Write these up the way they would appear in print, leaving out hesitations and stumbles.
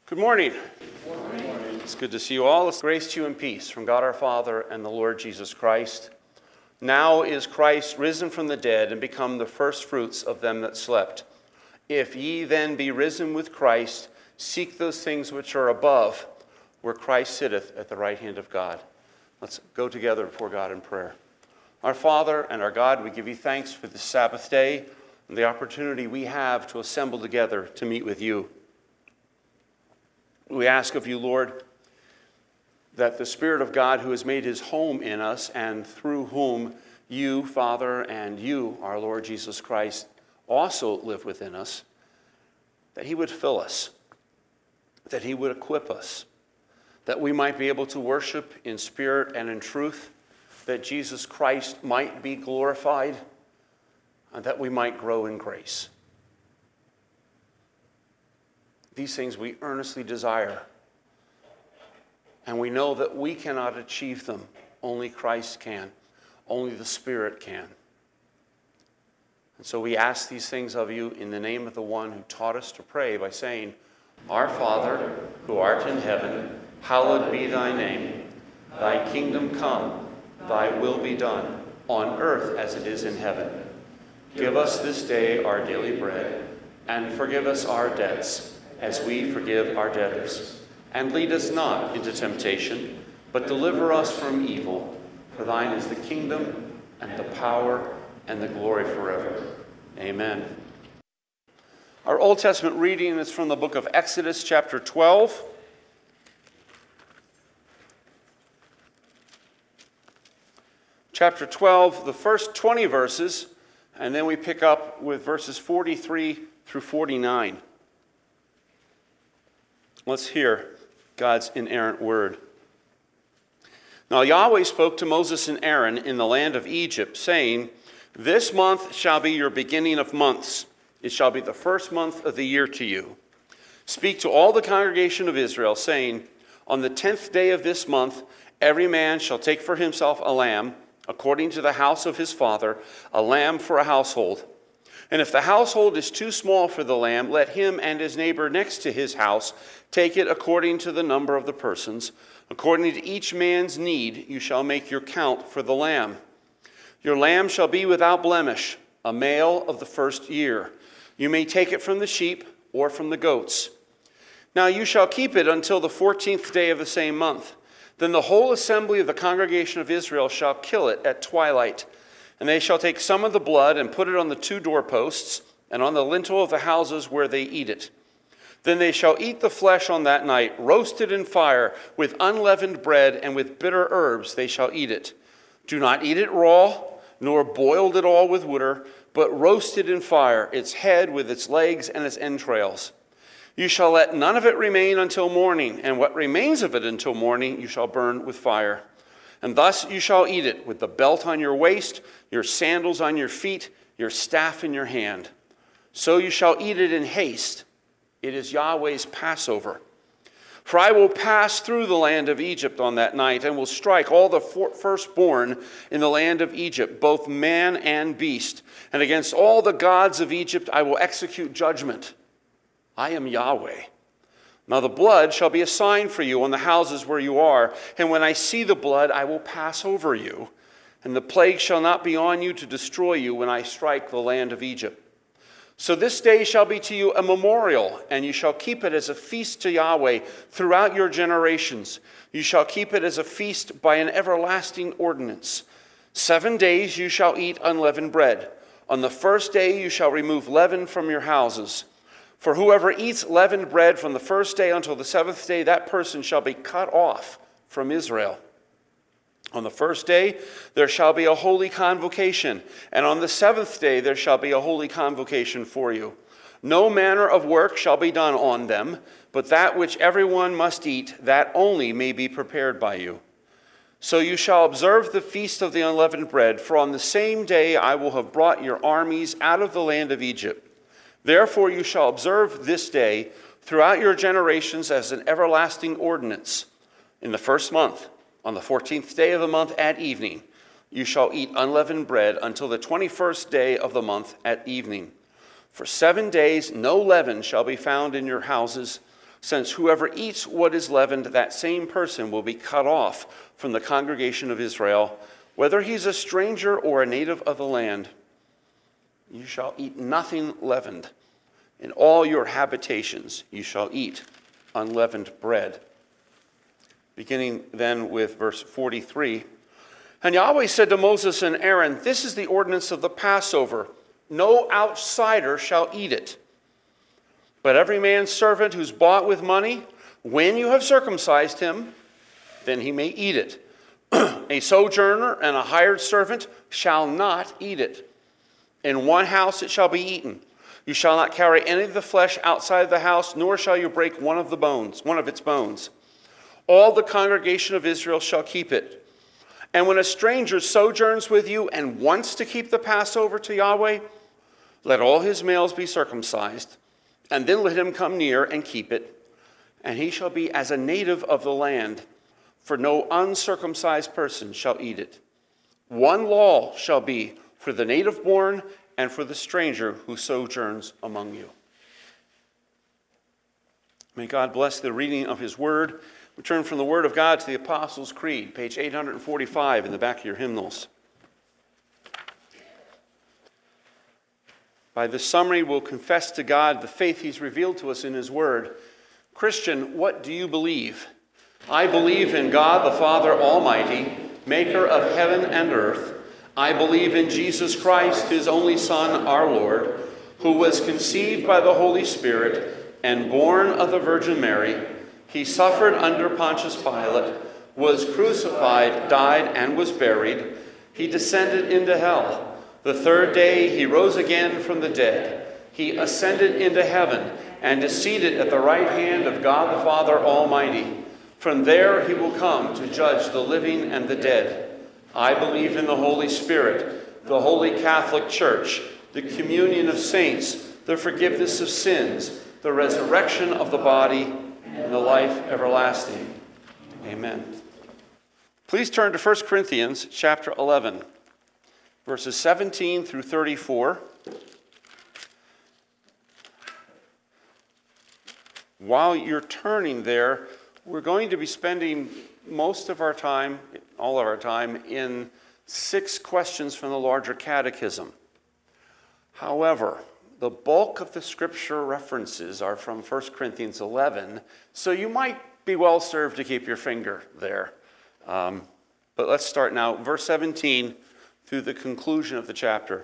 Good morning. Good morning. It's good to see you all. It's grace to you and peace from God our Father and the Lord Jesus Christ. Now is Christ risen from the dead and become the first fruits of them that slept. If ye then be risen with Christ, seek those things which are above, where Christ sitteth at the right hand of God. Let's go together before God in prayer. Our Father and our God, we give you thanks for this Sabbath day and the opportunity we have to assemble together to meet with you. We ask of you, Lord, that the Spirit of God who has made his home in us and through whom you, Father, and you, our Lord Jesus Christ, also live within us, that he would fill us, that he would equip us, that we might be able to worship in spirit and in truth, that Jesus Christ might be glorified, and that we might grow in grace. These things we earnestly desire, and we know that we cannot achieve them. Only Christ can. Only the Spirit can. And so we ask these things of you in the name of the one who taught us to pray by saying, Our Father, who art in heaven, hallowed be thy name. Thy kingdom come, thy will be done, on earth as it is in heaven. Give us this day our daily bread, and forgive us our debts, as we forgive our debtors. And lead us not into temptation, but deliver us from evil. For thine is the kingdom, and the power, and the glory forever. Amen. Our Old Testament reading is from the book of Exodus, chapter 12. Chapter 12, the first 20 verses, and then we pick up with verses 43 through 49. Let's hear God's inerrant word. Now Yahweh spoke to Moses and Aaron in the land of Egypt, saying, This month shall be your beginning of months. It shall be the first month of the year to you. Speak to all the congregation of Israel, saying, On the 10th day of this month, every man shall take for himself a lamb, according to the house of his father, a lamb for a household. And if the household is too small for the lamb, let him and his neighbor next to his house take it according to the number of the persons. According to each man's need, you shall make your count for the lamb. Your lamb shall be without blemish, a male of the first year. You may take it from the sheep or from the goats. Now you shall keep it until the 14th day of the same month. Then the whole assembly of the congregation of Israel shall kill it at twilight. And they shall take some of the blood and put it on the 2 doorposts and on the lintel of the houses where they eat it. Then they shall eat the flesh on that night, roasted in fire, with unleavened bread, and with bitter herbs they shall eat it. Do not eat it raw, nor boiled at all with water, but roasted in fire, its head with its legs and its entrails. You shall let none of it remain until morning, and what remains of it until morning you shall burn with fire. And thus you shall eat it, with the belt on your waist, your sandals on your feet, your staff in your hand. So you shall eat it in haste. It is Yahweh's Passover. For I will pass through the land of Egypt on that night, and will strike all the firstborn in the land of Egypt, both man and beast. And against all the gods of Egypt I will execute judgment. I am Yahweh. Now the blood shall be a sign for you on the houses where you are, and when I see the blood, I will pass over you. And the plague shall not be on you to destroy you when I strike the land of Egypt. So this day shall be to you a memorial, and you shall keep it as a feast to Yahweh throughout your generations. You shall keep it as a feast by an everlasting ordinance. 7 days you shall eat unleavened bread. On the first day you shall remove leaven from your houses. For whoever eats leavened bread from the first day until the 7th day, that person shall be cut off from Israel. On the first day there shall be a holy convocation, and on the 7th day there shall be a holy convocation for you. No manner of work shall be done on them, but that which everyone must eat, that only may be prepared by you. So you shall observe the feast of the unleavened bread, for on the same day I will have brought your armies out of the land of Egypt. Therefore you shall observe this day throughout your generations as an everlasting ordinance. In the first month, on the 14th day of the month at evening, you shall eat unleavened bread until the 21st day of the month at evening. For 7 days no leaven shall be found in your houses, since whoever eats what is leavened, that same person will be cut off from the congregation of Israel, whether he's a stranger or a native of the land. You shall eat nothing leavened. In all your habitations you shall eat unleavened bread. Beginning then with verse 43. And Yahweh said to Moses and Aaron, this is the ordinance of the Passover. No outsider shall eat it. But every man's servant who's bought with money, when you have circumcised him, then he may eat it. A sojourner and a hired servant shall not eat it. In one house it shall be eaten. You shall not carry any of the flesh outside the house, nor shall you break one of its bones. All the congregation of Israel shall keep it. And when a stranger sojourns with you and wants to keep the Passover to Yahweh, let all his males be circumcised, and then let him come near and keep it. And he shall be as a native of the land, for no uncircumcised person shall eat it. One law shall be for the native born and for the stranger who sojourns among you. May God bless the reading of his word. We turn from the word of God to the Apostles' Creed, page 845 in the back of your hymnals. By this summary, we'll confess to God the faith he's revealed to us in his word. Christian, what do you believe? I believe in God the Father Almighty, maker of heaven and earth. I believe in Jesus Christ, his only Son, our Lord, who was conceived by the Holy Spirit and born of the Virgin Mary. He suffered under Pontius Pilate, was crucified, died, and was buried. He descended into hell. The third day he rose again from the dead. He ascended into heaven and is seated at the right hand of God the Father Almighty. From there he will come to judge the living and the dead. I believe in the Holy Spirit, the Holy Catholic Church, the communion of saints, the forgiveness of sins, the resurrection of the body, and the life everlasting. Amen. Please turn to 1 Corinthians chapter 11, verses 17 through 34. While you're turning there, we're going to be spending most of our time, all of our time, in 6 questions from the larger catechism. However, the bulk of the scripture references are from 1 Corinthians 11, so you might be well served to keep your finger there. But let's start now, verse 17 through the conclusion of the chapter.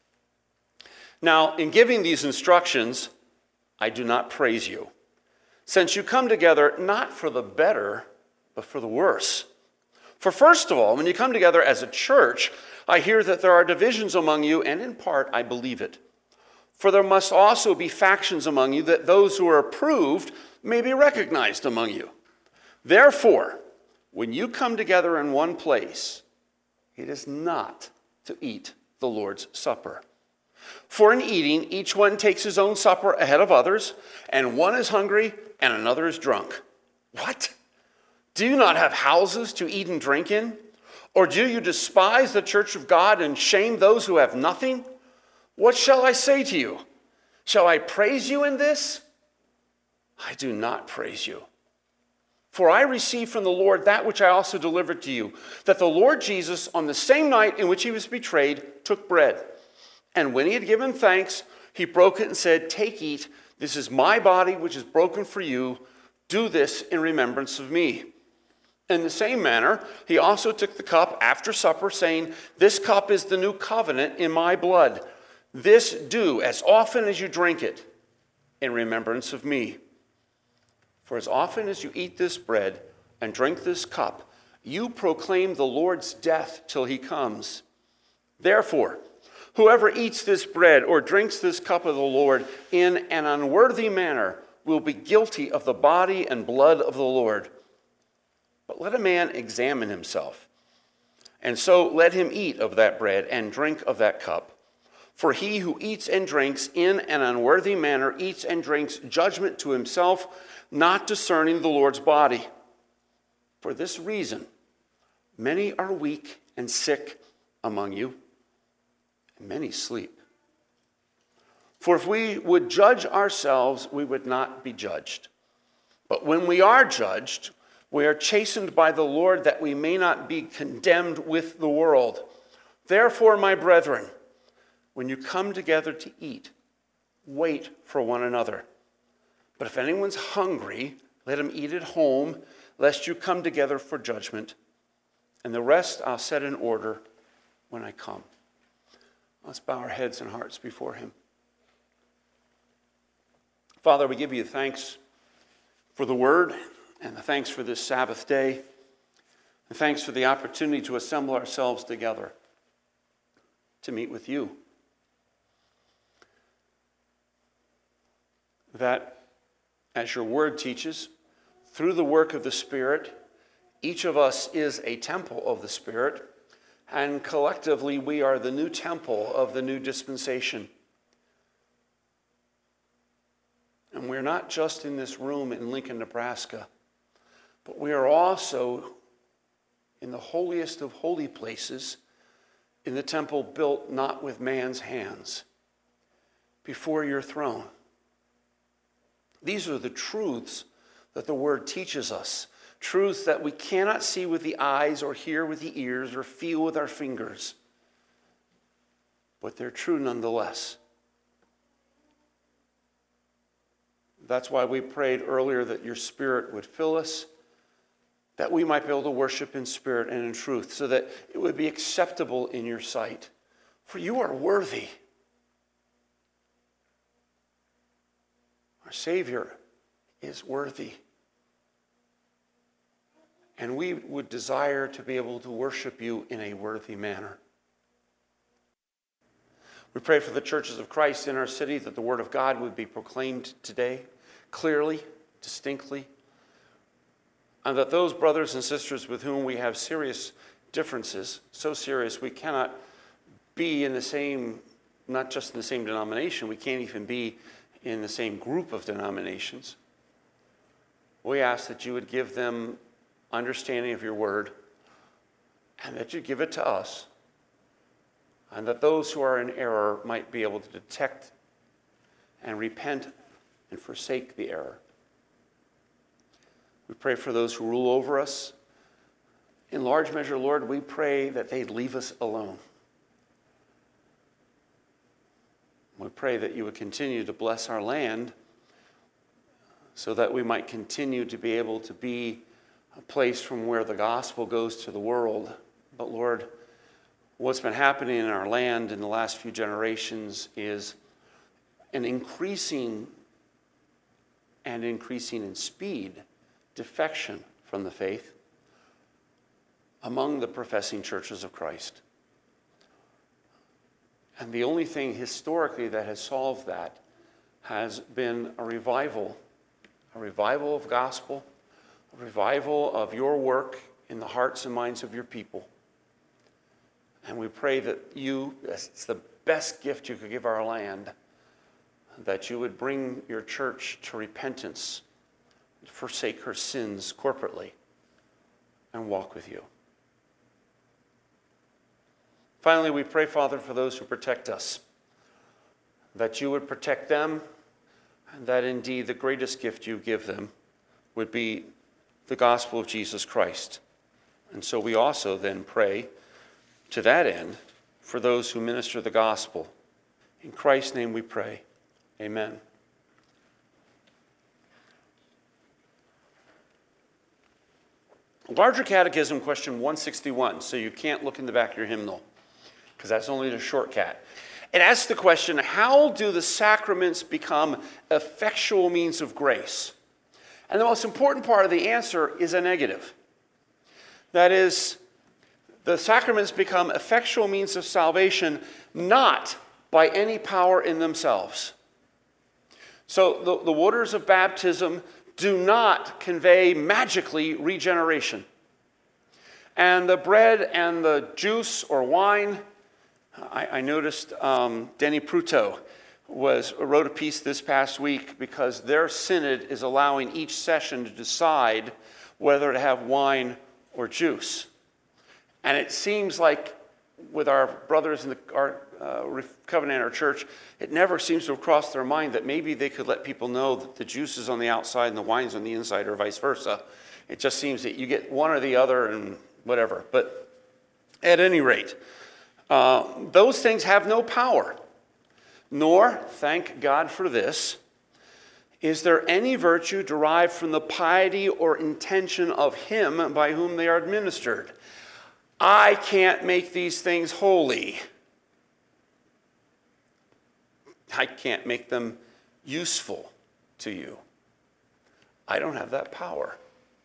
Now, in giving these instructions, I do not praise you, since you come together not for the better, but for the worse. For first of all, when you come together as a church, I hear that there are divisions among you, and in part I believe it. For there must also be factions among you, that those who are approved may be recognized among you. Therefore, when you come together in one place, it is not to eat the Lord's Supper. For in eating, each one takes his own supper ahead of others, and one is hungry and another is drunk. What? Do you not have houses to eat and drink in? Or do you despise the church of God and shame those who have nothing? What shall I say to you? Shall I praise you in this? I do not praise you. For I received from the Lord that which I also delivered to you, that the Lord Jesus, on the same night in which he was betrayed, took bread. And when he had given thanks, he broke it and said, "Take, eat. This is my body, which is broken for you. Do this in remembrance of me." In the same manner, he also took the cup after supper, saying, "This cup is the new covenant in my blood. This do as often as you drink it in remembrance of me. For as often as you eat this bread and drink this cup, you proclaim the Lord's death till he comes. Therefore, whoever eats this bread or drinks this cup of the Lord in an unworthy manner will be guilty of the body and blood of the Lord. But let a man examine himself, and so let him eat of that bread and drink of that cup. For he who eats and drinks in an unworthy manner eats and drinks judgment to himself, not discerning the Lord's body. For this reason, many are weak and sick among you, and many sleep. For if we would judge ourselves, we would not be judged. But when we are judged, we are chastened by the Lord that we may not be condemned with the world. Therefore, my brethren, when you come together to eat, wait for one another. But if anyone's hungry, let him eat at home, lest you come together for judgment. And the rest I'll set in order when I come. Let's bow our heads and hearts before him. Father, we give you thanks for the word and the thanks for this Sabbath day. And thanks for the opportunity to assemble ourselves together to meet with you. That, as your word teaches, through the work of the Spirit, each of us is a temple of the Spirit, and collectively we are the new temple of the new dispensation. And we're not just in this room in Lincoln, Nebraska, but we are also in the holiest of holy places, in the temple built not with man's hands, before your throne. These are the truths that the Word teaches us, truths that we cannot see with the eyes or hear with the ears or feel with our fingers, but they're true nonetheless. That's why we prayed earlier that your Spirit would fill us, that we might be able to worship in spirit and in truth, so that it would be acceptable in your sight. For you are worthy. Our Savior is worthy. And we would desire to be able to worship you in a worthy manner. We pray for the churches of Christ in our city, that the word of God would be proclaimed today clearly, distinctly, and that those brothers and sisters with whom we have serious differences, so serious we cannot be in the same, not just in the same denomination, we can't even be in the same group of denominations. We ask that you would give them understanding of your word, and that you give it to us, and that those who are in error might be able to detect and repent and forsake the error. We pray for those who rule over us. In large measure, Lord, we pray that they'd leave us alone. We pray that you would continue to bless our land so that we might continue to be able to be a place from where the gospel goes to the world. But Lord, what's been happening in our land in the last few generations is an increasing in speed defection from the faith among the professing churches of Christ. And the only thing historically that has solved that has been a revival of gospel, a revival of your work in the hearts and minds of your people. And we pray that it's the best gift you could give our land, that you would bring your church to repentance, forsake her sins corporately, and walk with you. Finally, we pray, Father, for those who protect us, that you would protect them, and that indeed the greatest gift you give them would be the gospel of Jesus Christ. And so we also then pray to that end for those who minister the gospel. In Christ's name we pray. Amen. Larger Catechism, question 161. So you can't look in the back of your hymnal, because that's only the shortcut. It asks the question, how do the sacraments become effectual means of grace? And the most important part of the answer is a negative. That is, the sacraments become effectual means of salvation not by any power in themselves. So the waters of baptism do not convey magically regeneration. And the bread and the juice or wine, I noticed Denny Pruto wrote a piece this past week because their synod is allowing each session to decide whether to have wine or juice. And it seems like with our brothers in our Covenanter Church, it never seems to have crossed their mind that maybe they could let people know that the juice is on the outside and the wine's on the inside, or vice versa. It just seems that you get one or the other and whatever. But at any rate, those things have no power. Nor, thank God for this, is there any virtue derived from the piety or intention of him by whom they are administered. I can't make these things holy. I can't make them useful to you. I don't have that power.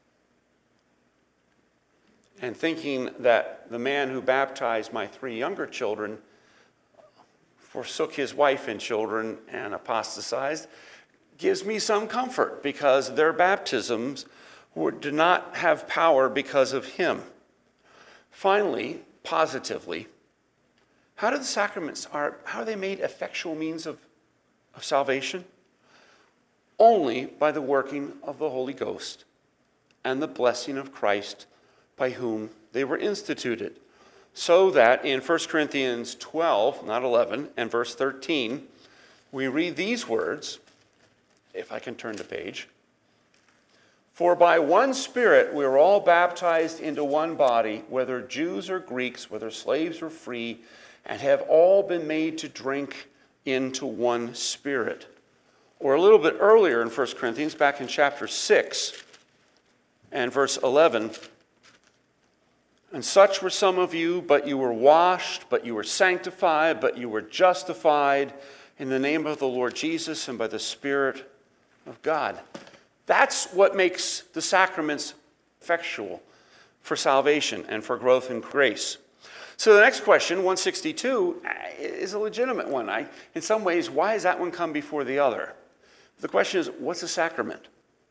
And thinking that the man who baptized my 3 younger children forsook his wife and children and apostatized gives me some comfort, because their baptisms did not have power because of him. Finally, positively, how do the sacraments how are they made effectual means of salvation? Only by the working of the Holy Ghost and the blessing of Christ by whom they were instituted. So that in 1 Corinthians 12, not 11, and verse 13, we read these words, if I can turn the page. For by one Spirit we are all baptized into one body, whether Jews or Greeks, whether slaves or free, and have all been made to drink into one Spirit. Or a little bit earlier in 1 Corinthians, back in chapter 6 and verse 11, and such were some of you, but you were washed, but you were sanctified, but you were justified in the name of the Lord Jesus and by the Spirit of God. That's what makes the sacraments effectual for salvation and for growth in grace. So the next question, 162, is a legitimate one. In some ways, why does that one come before the other? The question is, what's a sacrament?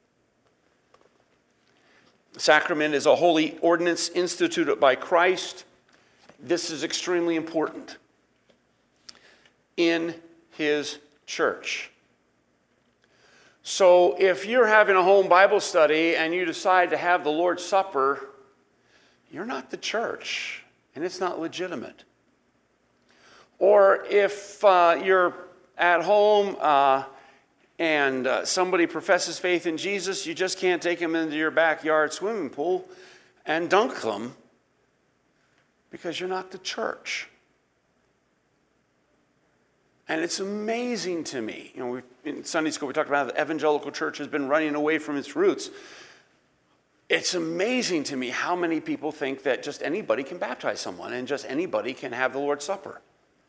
The sacrament is a holy ordinance instituted by Christ. This is extremely important. In his church. So if you're having a home Bible study and you decide to have the Lord's Supper, you're not the church, and it's not legitimate. Or if you're at home and somebody professes faith in Jesus, you just can't take them into your backyard swimming pool and dunk them because you're not the church. And it's amazing to me. In Sunday school, we talked about how the evangelical church has been running away from its roots. It's amazing to me how many people think that just anybody can baptize someone and just anybody can have the Lord's Supper.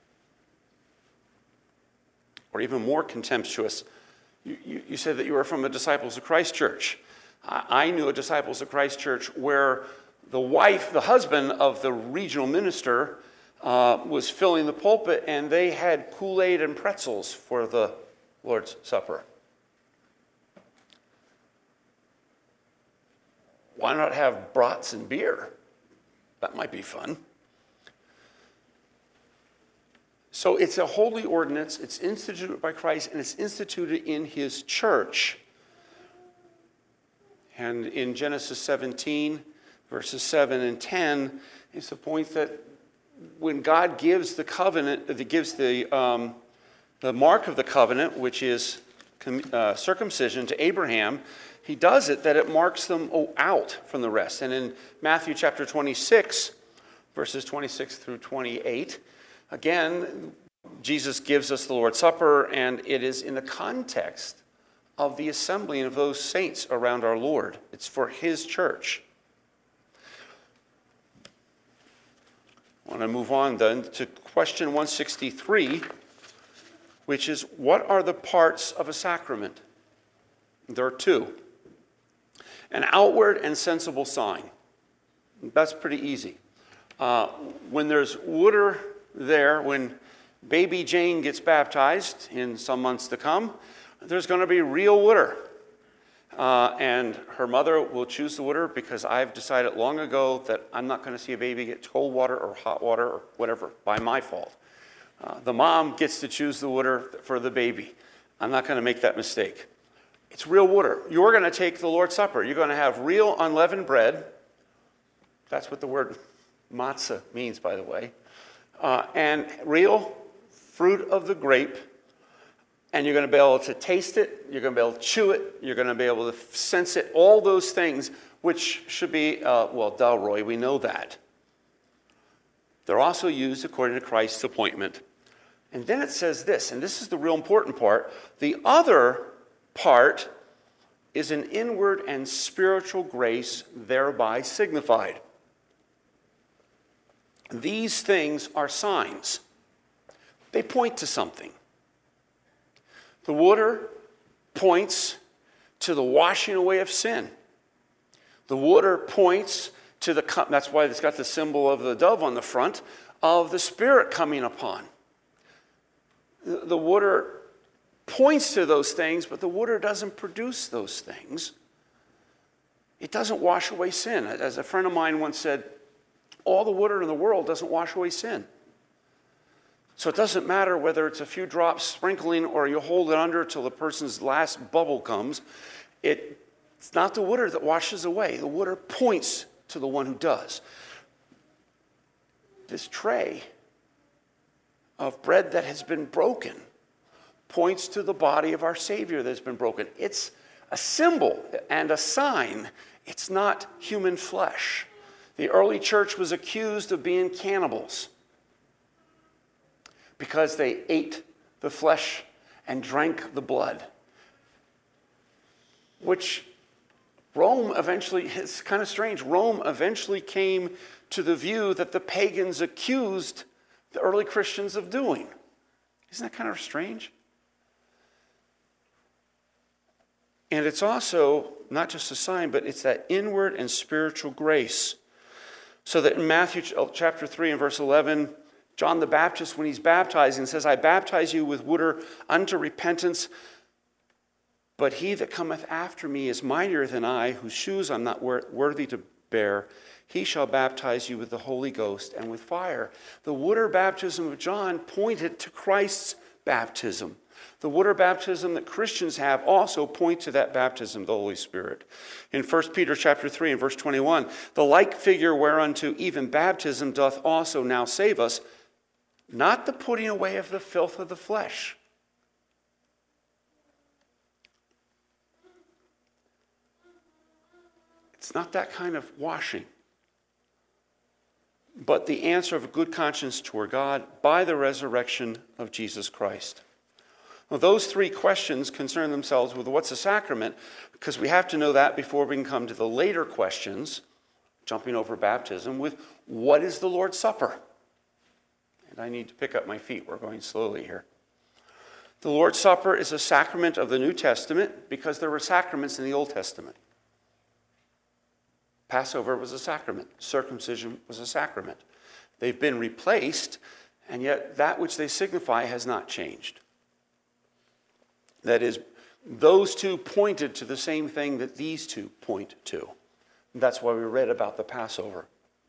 Or even more contemptuous, you said that you were from a Disciples of Christ church. I knew a Disciples of Christ church where the husband of the regional minister was filling the pulpit, and they had Kool-Aid and pretzels for the Lord's Supper. Why not have brats and beer? That might be fun. So it's a holy ordinance, it's instituted by Christ, and it's instituted in his church. And in Genesis 17, verses 7 and 10, it's the point that when God gives the covenant, gives the mark of the covenant, which is circumcision, to Abraham, he does it that it marks them out from the rest. And in Matthew chapter 26, verses 26 through 28, again, Jesus gives us the Lord's Supper, and it is in the context of the assembling of those saints around our Lord. It's for his church. I want to move on then to question 163, which is, what are the parts of a sacrament? There are 2. An outward and sensible sign. That's pretty easy. When there's water there, when baby Jane gets baptized in some months to come, there's going to be real water. And her mother will choose the water because I've decided long ago that I'm not going to see a baby get cold water or hot water or whatever by my fault. The mom gets to choose the water for the baby. I'm not going to make that mistake. It's real water. You're going to take the Lord's Supper. You're going to have real unleavened bread. That's what the word matzah means, by the way. And real fruit of the grape, and you're going to be able to taste it, you're going to be able to chew it, you're going to be able to sense it, all those things, which should be, Delroy, we know that. They're also used according to Christ's appointment. And then it says this, and this is the real important part. The other part is an inward and spiritual grace thereby signified. These things are signs. They point to something. The water points to the washing away of sin. The water points to the, that's why it's got the symbol of the dove on the front, of the Spirit coming upon. The water points to those things, but the water doesn't produce those things. It doesn't wash away sin. As a friend of mine once said, all the water in the world doesn't wash away sin. So it doesn't matter whether it's a few drops sprinkling or you hold it under till the person's last bubble comes. It's not the water that washes away. The water points to the one who does. This tray of bread that has been broken points to the body of our Savior that has been broken. It's a symbol and a sign. It's not human flesh. The early church was accused of being cannibals because they ate the flesh and drank the blood, which Rome eventually, it's kind of strange, Rome eventually came to the view that the pagans accused the early Christians of doing. Isn't that kind of strange? And it's also not just a sign, but it's that inward and spiritual grace. So that in Matthew chapter 3 and verse 11, John the Baptist, when he's baptizing, says, I baptize you with water unto repentance, but he that cometh after me is mightier than I, whose shoes I'm not worthy to bear. He shall baptize you with the Holy Ghost and with fire. The water baptism of John pointed to Christ's baptism. The water baptism that Christians have also point to that baptism of the Holy Spirit. In 1 Peter chapter 3 and verse 21, the like figure whereunto even baptism doth also now save us, not the putting away of the filth of the flesh. It's not that kind of washing, but the answer of a good conscience toward God by the resurrection of Jesus Christ. Well, those three questions concern themselves with what's a sacrament, because we have to know that before we can come to the later questions, jumping over baptism, with what is the Lord's Supper? And I need to pick up my feet. We're going slowly here. The Lord's Supper is a sacrament of the New Testament because there were sacraments in the Old Testament. Passover was a sacrament. Circumcision was a sacrament. They've been replaced, and yet that which they signify has not changed. That is, those two pointed to the same thing that these two point to. And that's why we read about the Passover.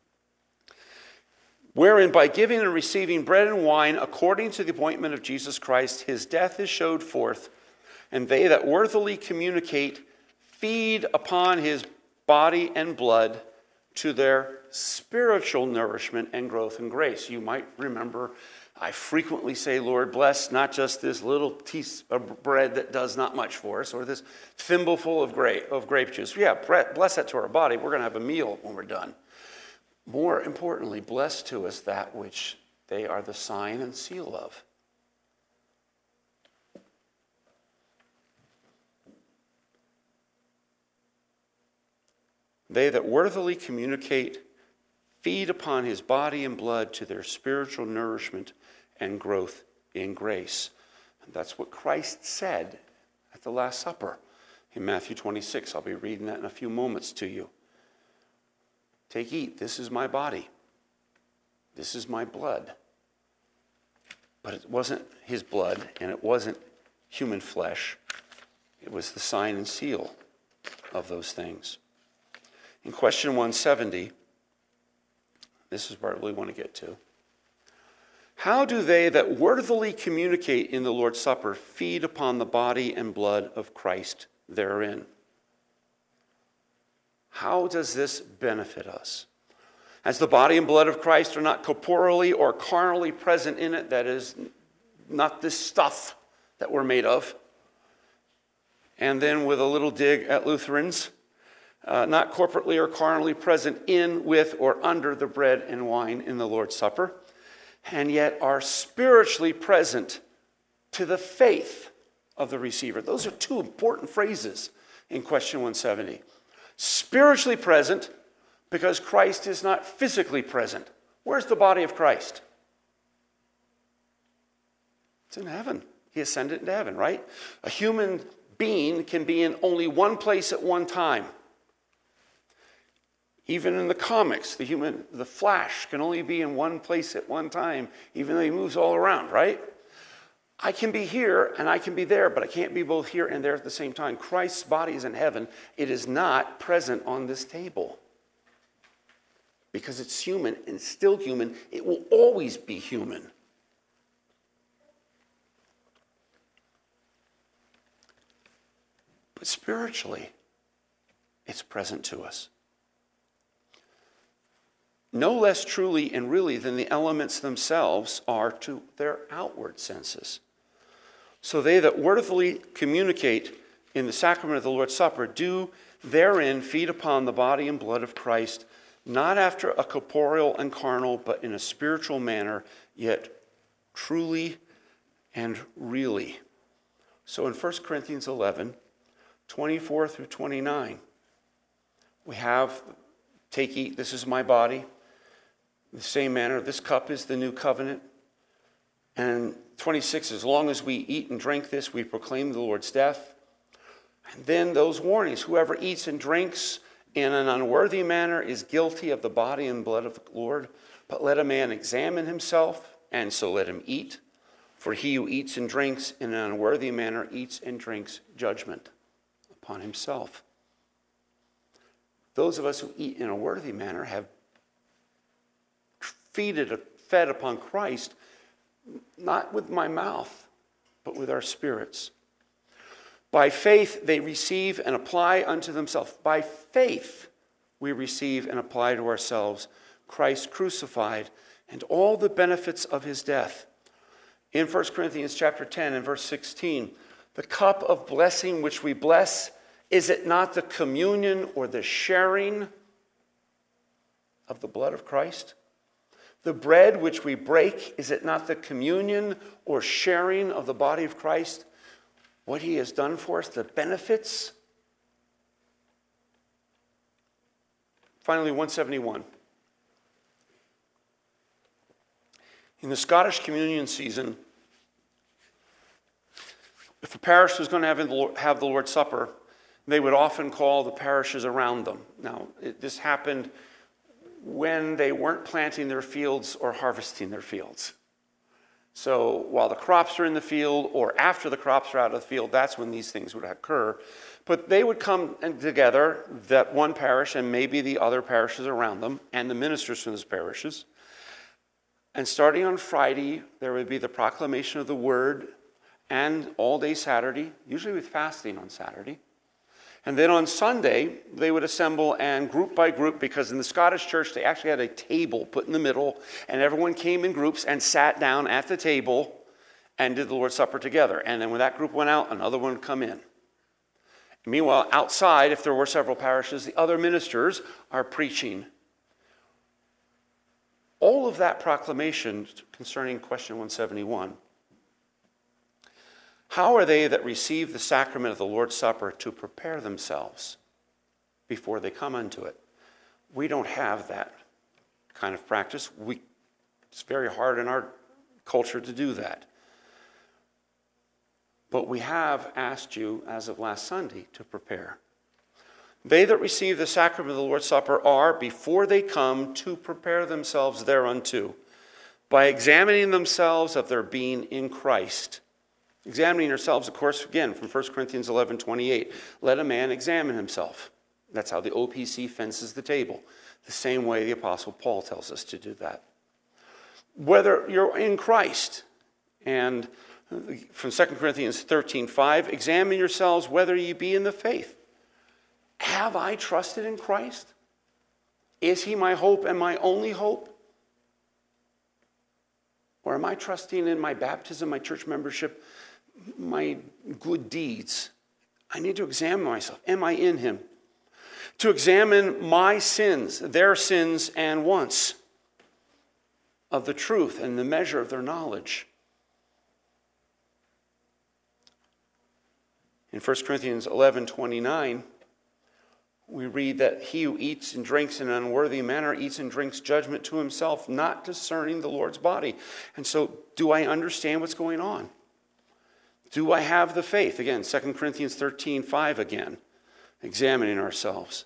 Wherein by giving and receiving bread and wine according to the appointment of Jesus Christ, his death is showed forth, and they that worthily communicate feed upon his body and blood to their spiritual nourishment and growth and grace. You might remember I frequently say, Lord, bless not just this little piece of bread that does not much for us, or this thimbleful of grape juice. Yeah, bless that to our body. We're going to have a meal when we're done. More importantly, bless to us that which they are the sign and seal of. They that worthily communicate feed upon his body and blood to their spiritual nourishment and growth in grace. And that's what Christ said at the Last Supper in Matthew 26. I'll be reading that in a few moments to you. Take, eat. This is my body. This is my blood. But it wasn't his blood, and it wasn't human flesh. It was the sign and seal of those things. In question 170, this is where I really want to get to. How do they that worthily communicate in the Lord's Supper feed upon the body and blood of Christ therein? How does this benefit us? As the body and blood of Christ are not corporeally or carnally present in it, that is, not this stuff that we're made of. And then with a little dig at Lutherans, not corporately or carnally present in, with, or under the bread and wine in the Lord's Supper, and yet are spiritually present to the faith of the receiver. Those are two important phrases in question 170. Spiritually present because Christ is not physically present. Where's the body of Christ? It's in heaven. He ascended into heaven, right? A human being can be in only one place at one time. Even in the comics, the Flash can only be in one place at one time, even though he moves all around, right? I can be here and I can be there, but I can't be both here and there at the same time. Christ's body is in heaven. It is not present on this table. Because it's human and still human, it will always be human. But spiritually, it's present to us. No less truly and really than the elements themselves are to their outward senses. So they that worthily communicate in the sacrament of the Lord's Supper do therein feed upon the body and blood of Christ, not after a corporeal and carnal, but in a spiritual manner, yet truly and really. So in 1 Corinthians 11, 24 through 29, we have, take, eat, this is my body. In the same manner, this cup is the new covenant. And 26, as long as we eat and drink this, we proclaim the Lord's death. And then those warnings, whoever eats and drinks in an unworthy manner is guilty of the body and blood of the Lord. But let a man examine himself, and so let him eat. For he who eats and drinks in an unworthy manner eats and drinks judgment upon himself. Those of us who eat in a worthy manner have fed upon Christ, not with my mouth, but with our spirits. By faith they receive and apply unto themselves. By faith we receive and apply to ourselves Christ crucified and all the benefits of his death. In 1 Corinthians chapter 10 and verse 16, the cup of blessing which we bless, is it not the communion or the sharing of the blood of Christ? The bread which we break, is it not the communion or sharing of the body of Christ? What he has done for us, the benefits. Finally, 171. In the Scottish communion season, if a parish was going to have the Lord's Supper, they would often call the parishes around them. Now, this happened when they weren't planting their fields or harvesting their fields. So while the crops are in the field or after the crops are out of the field, that's when these things would occur. But they would come together, that one parish and maybe the other parishes around them, and the ministers from those parishes. And starting on Friday, there would be the proclamation of the word, and all day Saturday, usually with fasting on Saturday. And then on Sunday, they would assemble and group by group, because in the Scottish church, they actually had a table put in the middle, and everyone came in groups and sat down at the table and did the Lord's Supper together. And then when that group went out, another one would come in. Meanwhile, outside, if there were several parishes, the other ministers are preaching. All of that proclamation concerning question 171. How are they that receive the sacrament of the Lord's Supper to prepare themselves before they come unto it? We don't have that kind of practice. It's very hard in our culture to do that. But we have asked you, as of last Sunday, to prepare. They that receive the sacrament of the Lord's Supper are, before they come, to prepare themselves thereunto, by examining themselves of their being in Christ. Examining ourselves, of course, again, from 1 Corinthians 11:28. Let a man examine himself. That's how the OPC fences the table. The same way the Apostle Paul tells us to do that. Whether you're in Christ, and from 2 Corinthians 13:5, examine yourselves whether ye be in the faith. Have I trusted in Christ? Is he my hope and my only hope? Or am I trusting in my baptism, my church membership, my good deeds? I need to examine myself. Am I in him? To examine my sins, their sins and wants, of the truth and the measure of their knowledge. In 1 Corinthians 11:29, we read that he who eats and drinks in an unworthy manner eats and drinks judgment to himself, not discerning the Lord's body. And so, do I understand what's going on? Do I have the faith? Again, 2 Corinthians 13:5 again, examining ourselves.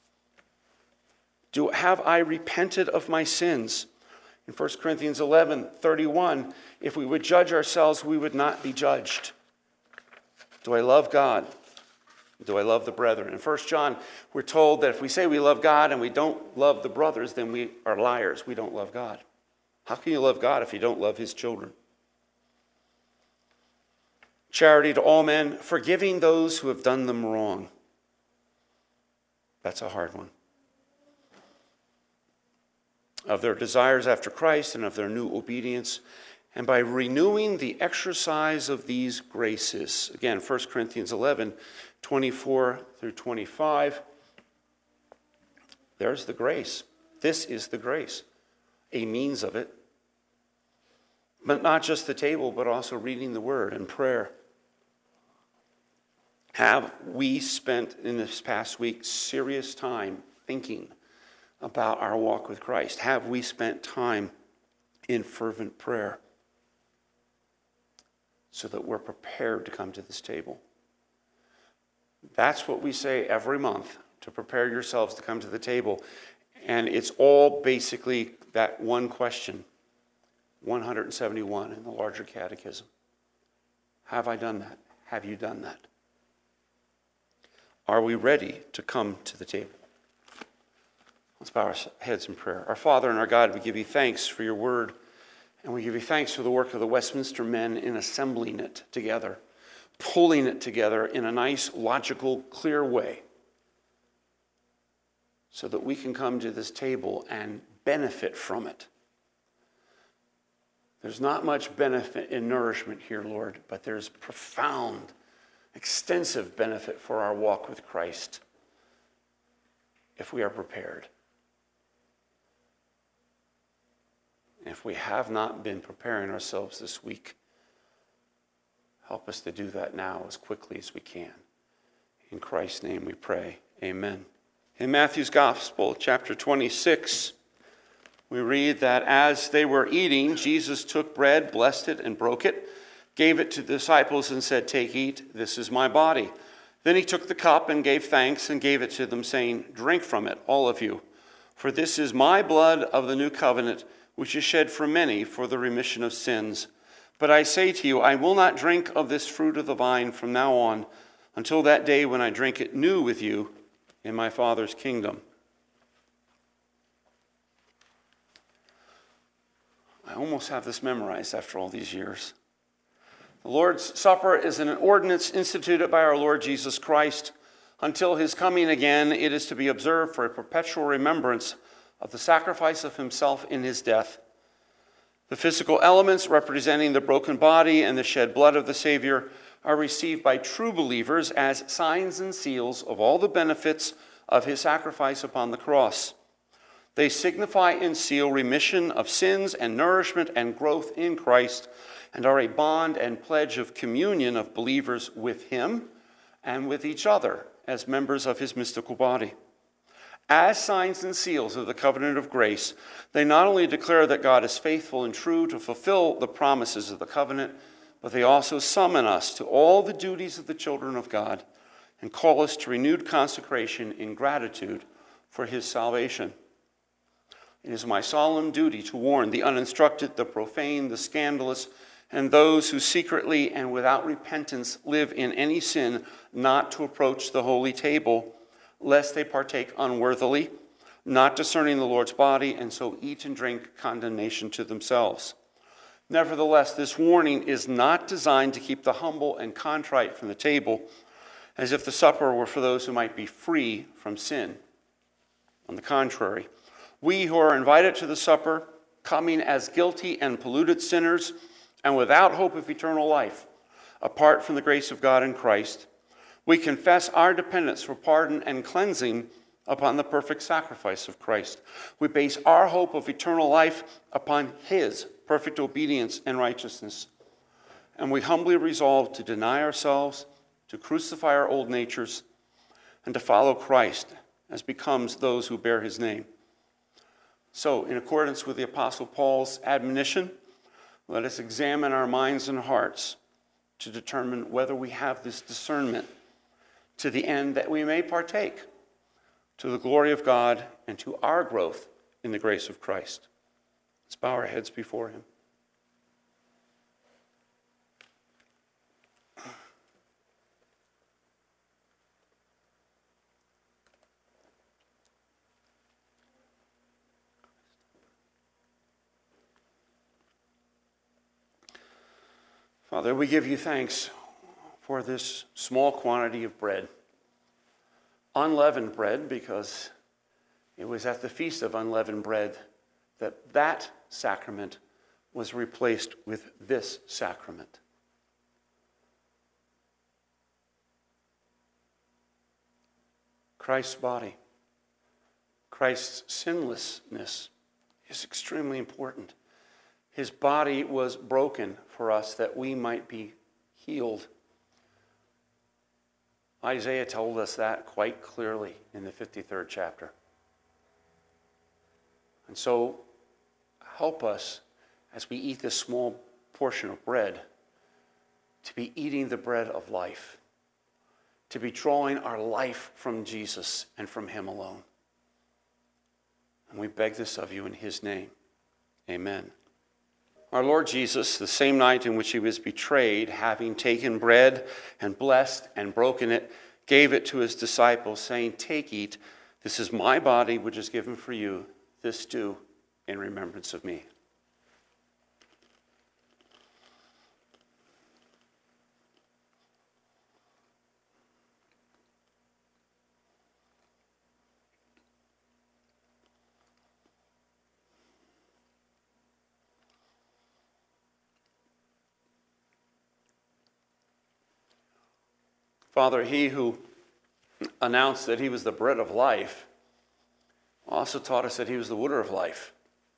Have I repented of my sins? In 1 Corinthians 11:31, if we would judge ourselves, we would not be judged. Do I love God? Do I love the brethren? In 1 John, we're told that if we say we love God and we don't love the brothers, then we are liars. We don't love God. How can you love God if you don't love his children? Charity to all men, forgiving those who have done them wrong. That's a hard one. Of their desires after Christ and of their new obedience, and by renewing the exercise of these graces. Again, 1 Corinthians 11:24-25. There's the grace. This is the grace, a means of it. But not just the table, but also reading the word and prayer. Have we spent in this past week serious time thinking about our walk with Christ? Have we spent time in fervent prayer so that we're prepared to come to this table? That's what we say every month, to prepare yourselves to come to the table. And it's all basically that one question, 171 in the larger catechism. Have I done that? Have you done that? Are we ready to come to the table? Let's bow our heads in prayer. Our Father and our God, we give you thanks for your word, and we give you thanks for the work of the Westminster men in assembling it together, pulling it together in a nice, logical, clear way, so that we can come to this table and benefit from it. There's not much benefit in nourishment here, Lord, but there's profound, extensive benefit for our walk with Christ if we are prepared. If we have not been preparing ourselves this week, help us to do that now as quickly as we can. In Christ's name we pray. Amen. In Matthew's Gospel, chapter 26, we read that as they were eating, Jesus took bread, blessed it, and broke it, gave it to the disciples and said, "Take, eat, this is my body." Then he took the cup and gave thanks and gave it to them, saying, "Drink from it, all of you, for this is my blood of the new covenant, which is shed for many for the remission of sins. But I say to you, I will not drink of this fruit of the vine from now on until that day when I drink it new with you in my Father's kingdom." I almost have this memorized after all these years. The Lord's Supper is an ordinance instituted by our Lord Jesus Christ. Until his coming again, it is to be observed for a perpetual remembrance of the sacrifice of himself in his death. The physical elements representing the broken body and the shed blood of the Savior are received by true believers as signs and seals of all the benefits of his sacrifice upon the cross. They signify and seal remission of sins and nourishment and growth in Christ, and are a bond and pledge of communion of believers with him and with each other as members of his mystical body. As signs and seals of the covenant of grace, they not only declare that God is faithful and true to fulfill the promises of the covenant, but they also summon us to all the duties of the children of God and call us to renewed consecration in gratitude for his salvation. It is my solemn duty to warn the uninstructed, the profane, the scandalous, and those who secretly and without repentance live in any sin not to approach the holy table, lest they partake unworthily, not discerning the Lord's body, and so eat and drink condemnation to themselves. Nevertheless, this warning is not designed to keep the humble and contrite from the table, as if the supper were for those who might be free from sin. On the contrary, we who are invited to the supper coming as guilty and polluted sinners and without hope of eternal life, apart from the grace of God in Christ, we confess our dependence for pardon and cleansing upon the perfect sacrifice of Christ. We base our hope of eternal life upon his perfect obedience and righteousness. And we humbly resolve to deny ourselves, to crucify our old natures, and to follow Christ as becomes those who bear his name. So, in accordance with the Apostle Paul's admonition, let us examine our minds and hearts to determine whether we have this discernment, to the end that we may partake to the glory of God and to our growth in the grace of Christ. Let's bow our heads before him. Father, we give you thanks for this small quantity of bread. Unleavened bread, because it was at the Feast of Unleavened Bread that sacrament was replaced with this sacrament. Christ's body, Christ's sinlessness is extremely important. His body was broken for us that we might be healed. Isaiah told us that quite clearly in the 53rd chapter. And so, help us as we eat this small portion of bread to be eating the bread of life, to be drawing our life from Jesus and from him alone. And we beg this of you in his name. Amen. Our Lord Jesus, the same night in which he was betrayed, having taken bread and blessed and broken it, gave it to his disciples, saying, "Take, eat. This is my body, which is given for you. This do in remembrance of me." Father, he who announced that he was the bread of life also taught us that he was the water of life.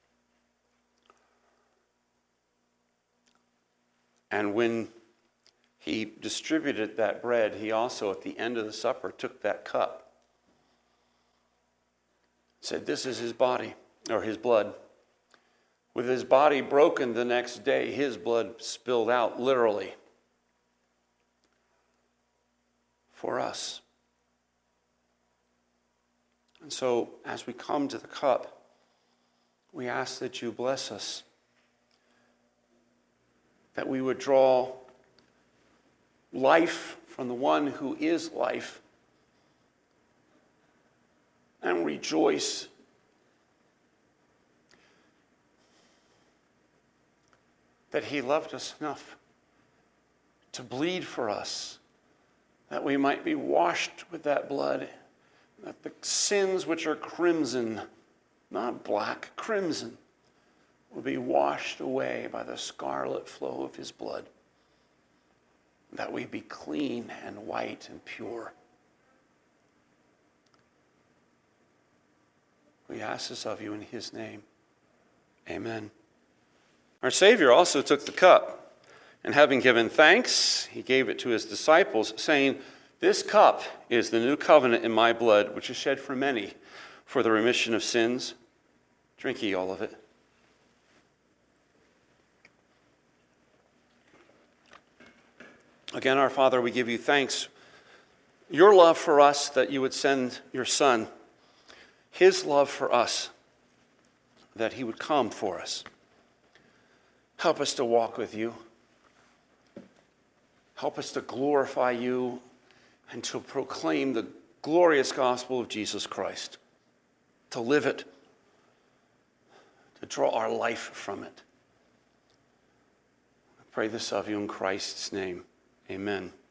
And when he distributed that bread, he also, at the end of the supper, took that cup. Said, "This is his body," or his blood. With his body broken the next day, his blood spilled out, literally, for us. And so, as we come to the cup, we ask that you bless us, that we would draw life from the one who is life, and rejoice that he loved us enough to bleed for us, that we might be washed with that blood, that the sins which are crimson, not black, crimson, will be washed away by the scarlet flow of his blood, that we be clean and white and pure. We ask this of you in his name. Amen. Our Savior also took the cup, and having given thanks, he gave it to his disciples, saying, "This cup is the new covenant in my blood, which is shed for many for the remission of sins. Drink ye all of it." Again, our Father, we give you thanks. Your love for us, that you would send your Son. His love for us, that he would come for us. Help us to walk with you. Help us to glorify you and to proclaim the glorious gospel of Jesus Christ, to live it, to draw our life from it. I pray this of you in Christ's name. Amen.